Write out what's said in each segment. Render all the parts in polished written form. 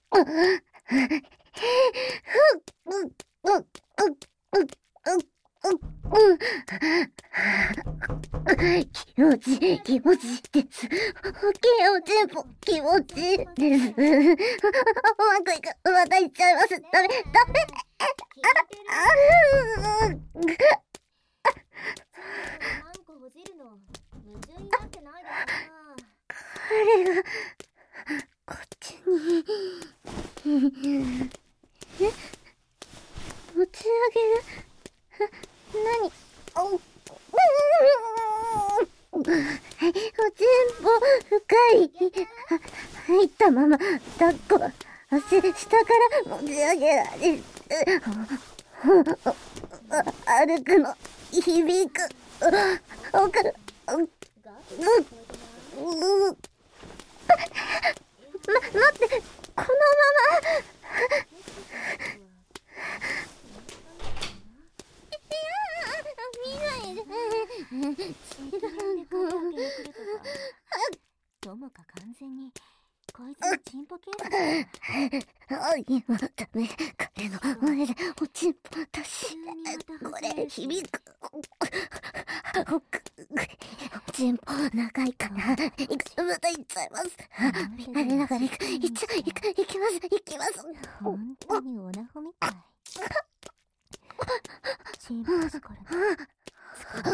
気持ちいい、気持ちいいです。おちんぽ、気持ちいいです。うまくいく、また行っちゃいます。ダメ、ダメ。 何個ほじるの矛盾になってないですか？ 彼がこっちに持ち上げる。何？おちんぽ深い。入ったまま抱っこ。足下から持ち上げられる。歩くの響く。奥。待って、このまま。見ないで。 トモカ完全にこいつのチンポ警察だ。 今ダメ。彼の前でおちんぽ出して。これ響く。おちんぽ長いからまた行っちゃいます。見られながら行きます。 本当にオナホみたい。チンポしから疲れちゃってるね。ト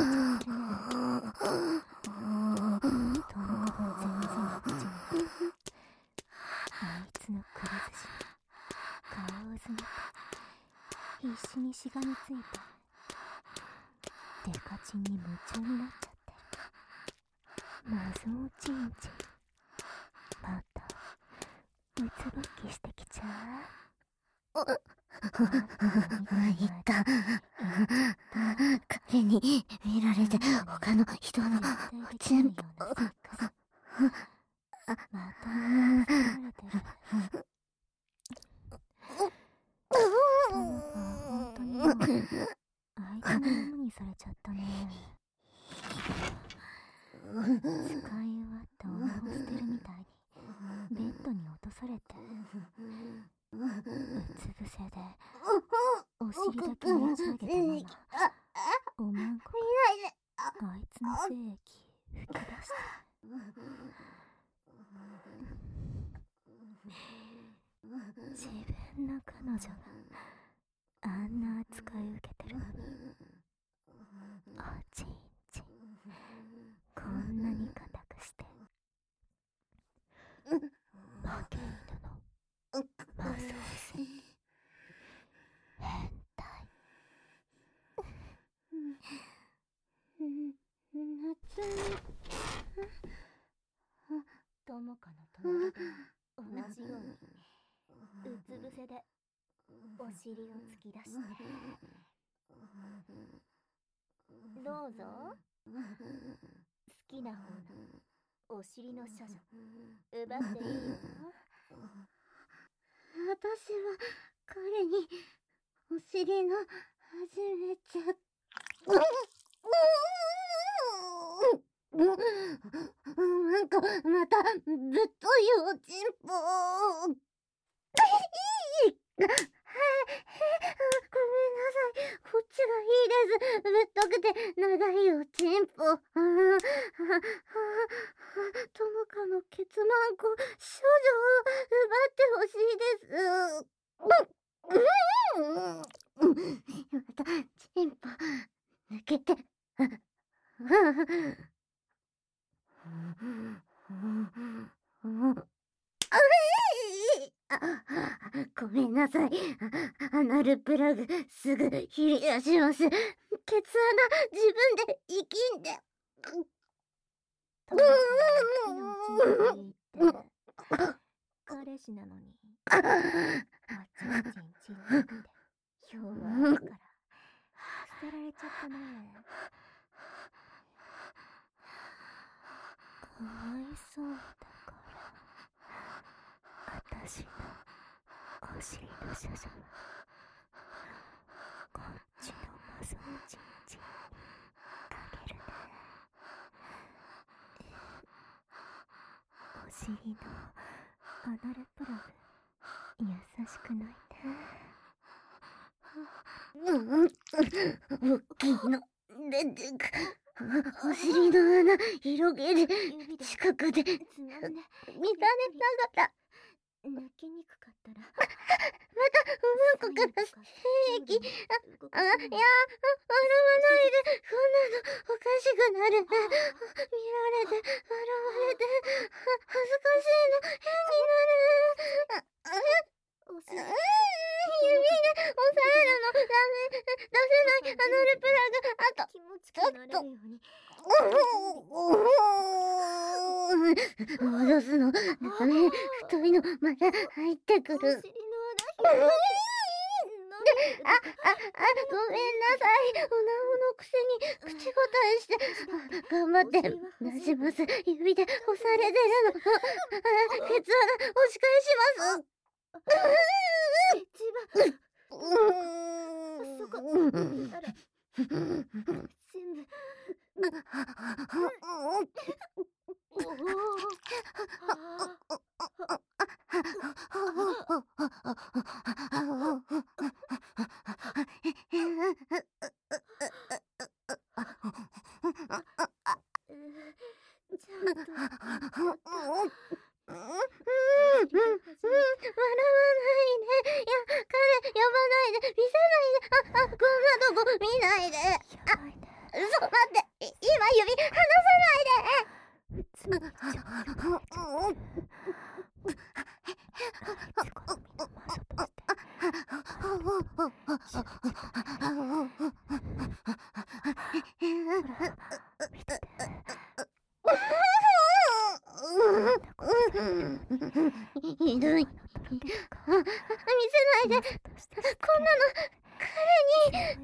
モカ全然起きちゃう。あいつのくるずし顔をうずめて必死にしがみついてデカチンに夢中になっちゃってる。謎おちんちんまたうつぶきしてきちゃう。 言った。彼に見られて他の人のおちんぽ。 また見られてる。本当にもうあいつのものにされちゃったね。使い終わったおなを捨てるみたいにベッドに落とされてうつ伏せでお尻だけ持ち上げたままおまんこがあいつの精液吹き出して自分の彼女があんな扱い受けてるのにおちんちんこんなに固くして負け犬のマソース変態。トモカの隣で同じようにうつ伏せでお尻を突き出してどうぞ好きな方のお尻の処女奪っていいよ。 私は彼にお尻の始めちゃなんかまたぶっといおちんぽ。ごめんなさい。こっちがいいです。ぶっとくて長いおちんぽ。ともかのケツマンコ少女を奪ってほしいです。またチンポ抜けて。ごめんなさい。アナルプラグすぐ切り出します。ケツ穴自分で生きんで。 彼氏なのにおちんちんちん抜きで票があるから捨てられちゃったね。かわいそうだから私のお尻の処女はこっちのマゾおちんちんにあげるね。お尻のアナルプラグ優しくない大きいの出てく。お尻の穴広げる。 指で近くでつまんで見られながら泣きにくかったらまたうんこから精液。いや、笑わないで。こんなのおかしくなる。見られて、笑われて、恥ずかしいの、変になる。 お尻指で押さえるの、ダメ、出せない、アナルプラグ、あと、 気持ちくなれるように戻すの、ダメ、太いの、また入ってくおる。 尻の穴広げてごめんなさい。おなおのくせに口答えして、頑張って出します。指で押されてるの。ケツ穴押し返します。 一番そこ見たら全部おおちゃんと笑わないで。いや、彼呼ばないで。見せないで。こんなとこ見ないで。 やばいね。 待って。今指離普通にちゃんと呼ばれちゃう。ライチ好みの魔女とひどい。見せないで。こんなの彼に。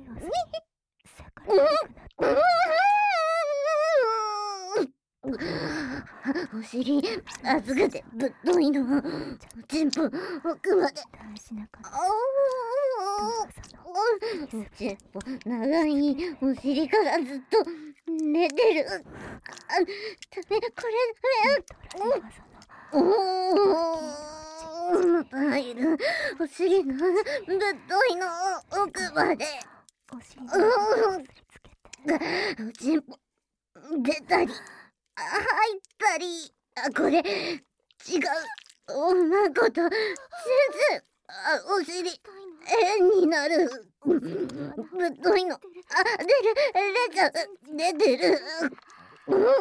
お尻熱くてぶっといの。おちんぽ奥まで。 大事なからおちんぽ長い。お尻からずっと寝てる。ダメ、これダメ。また入る。お尻のぶっといの奥まで。 お尻にこすりつけておちんぽ出たり入ったり。これ違う。おまこと全然お尻変になる。ぶっといの。出ちゃう。出てる。入ってくる。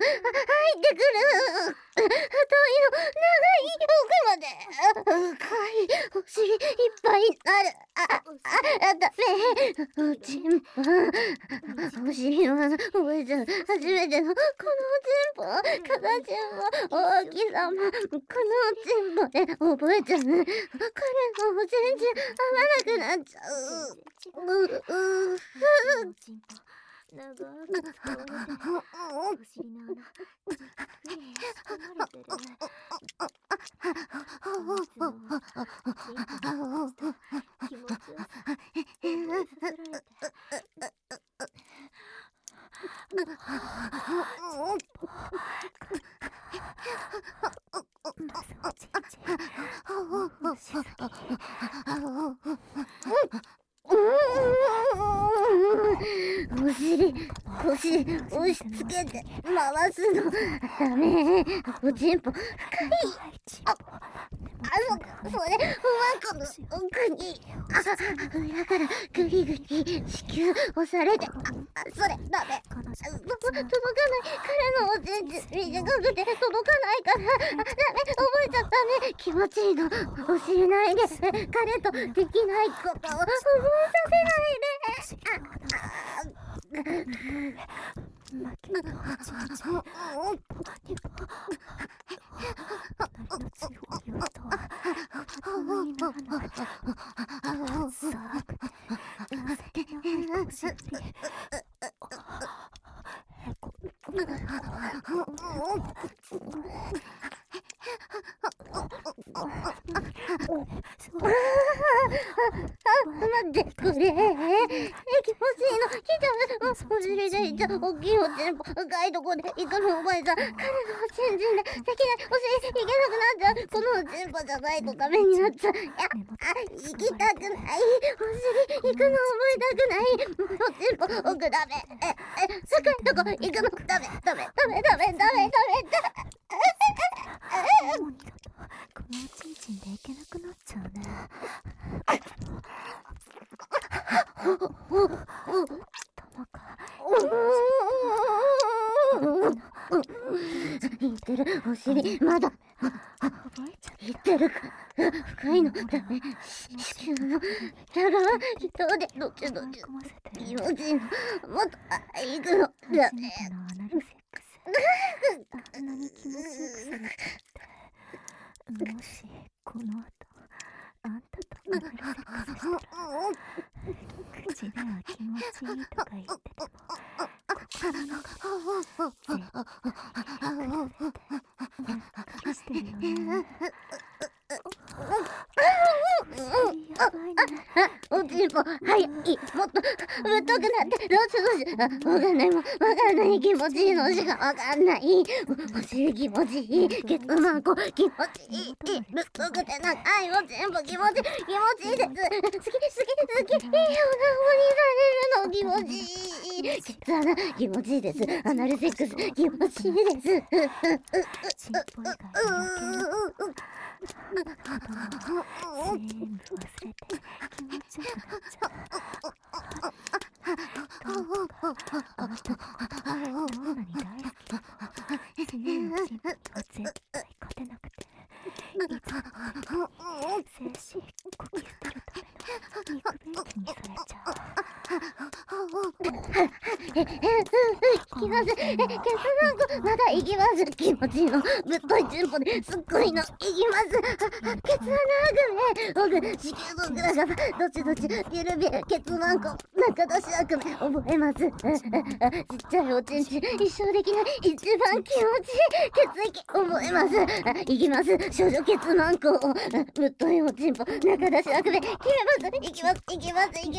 太いの長い奥まで。深いお尻いっぱいになる。ダメ。おちんぽお尻の穴覚えちゃう。初めてのこのおちんぽ形も大きさもこのおちんぽで覚えちゃう。彼のおちんち合わなくなっちゃう。 おちんぽ長く使われてお尻の穴じっくり仕込まれてる。お水の気持ちよさ覚えさせられてまずおちんち興奮しすぎ。 お尻、腰、押し付けて回すの。ダメ。おちんぽ、深い。それ、おまこの奥に。裏からグリグリ、子宮押されて。それ、ダメ。届かない。彼のおちんち、短くて届かないから。ダメ、覚えちゃったね。気持ちいいの。教えないで。彼とできないことを覚えさせないで。 負けたおちんち二人の強い音は不意ならない寒くて情けないお尻へこ待ってくれ。気持ちいいの来た。お尻でいた大きいおちんぽ深いとこで行くの覚えた。彼のおちんちんでできないお尻行けなくなっちゃう。このおちんぽじゃないとダメになっちゃう。いや行きたくない。お尻行くの覚えたくない。おちんぽ奥ダメ。深いとこ行くのダメ。 もう二度とこのおちんちんでいけなくなっちゃうね。玉か言ってるお尻まだ覚えちゃっ言ってるか深いのダメ子宮の裏側人でどっち込ませて気持ちいいのもっと行くのダメ初めてのアナルセックスあんなに気持ちよくされちゃってもしこの後あんたとアナルセックスしたら口では気持ちいいとか言ってても心の中で絶対してるよね。やばいね。 おちんぽ早いもっとぶっとくなってどうしわかんないもんわかんない気持ちいいのしかわかんないお尻気持ちいいケツマンコ気持ちいいぶっとくて長いおちんぽ気持ちいいです好きいいような掘りされるの気持ちいいケツ穴気持ちいいですアナルセックス気持ちいいですチンポ以外に全部忘れて気持ちよくなっちゃう。あなたのことがどんなに大好きでも強いチンポとは絶対勝てなくていつも精子呼吸するための肉便器にされちゃう。 行きますケツマンコまだ行きます気持ちいいのぶっといチンポですっごいの行きますケツ穴悪夢僕子宮の裏側どっちビルビルケツマンコ中出し悪夢覚えますちっちゃいおちんちん一生できない一番気持ちいい血液覚えます行きます少女ケツマンコぶっといおちんぽ中出し悪夢決めます行きます一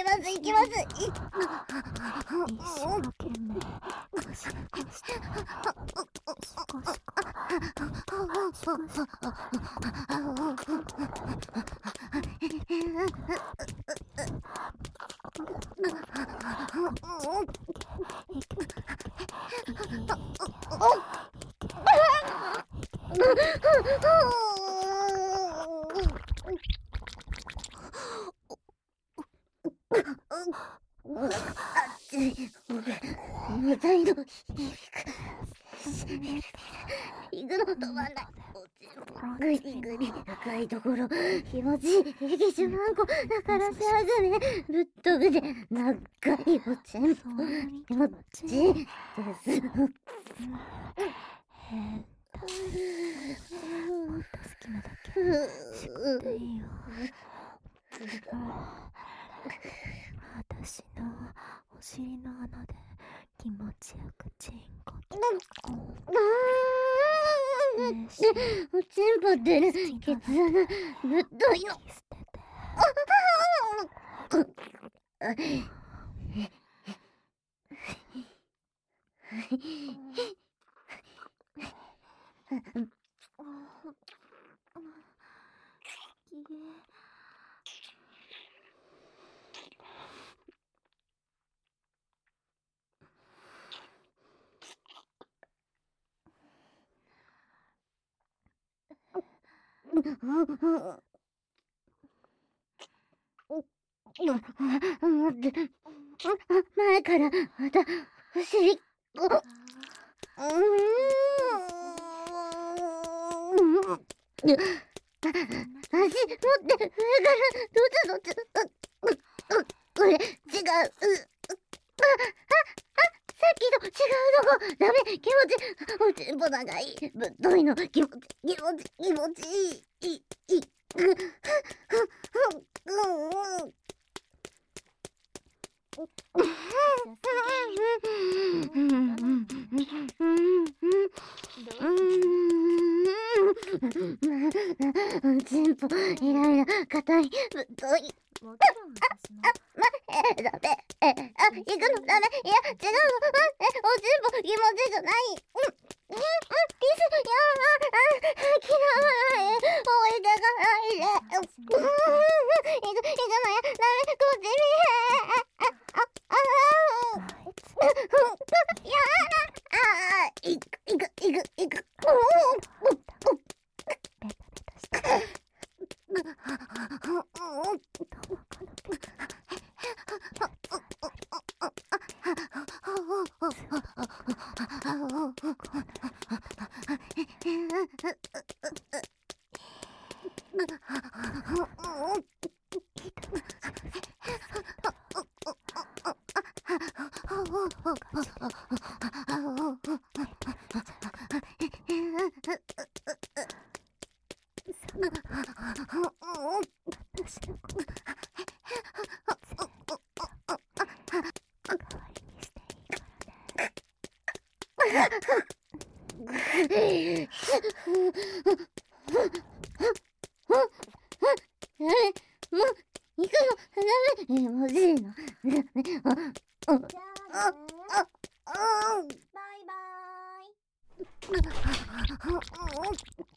生懸命ゴシゴシシコシ重たいの響く行くの止まんないグリグリ高いところ気持ちいいゲシュマンコ中らしあぐめぶっとくで長いおちんぽ気持ちいいです変だ。もっと好きなだけしくっていいよ。私のお尻の穴で気持ちよくチンコおちんぽってるケツ穴ぶっといの捨てて待って前からまたお尻足持って上からどっちこれ違うさっきと違うとこダメ気持ちおちんぽ長いぶっといの気持ちいいちんぽイライラ硬いぶっといもちろん私も。 ダメ。行くのダメ。いや、違うの。おちんぽ気持ちじゃない。キス、嫌い。置いてかないで。行くのや。ダメ。こっち見え。やだ。行く。 ベタベタしてともこのベタ私のこと代わりにしていいもう、行くのダメ。もしいの。 じゃあね。バイバーイ。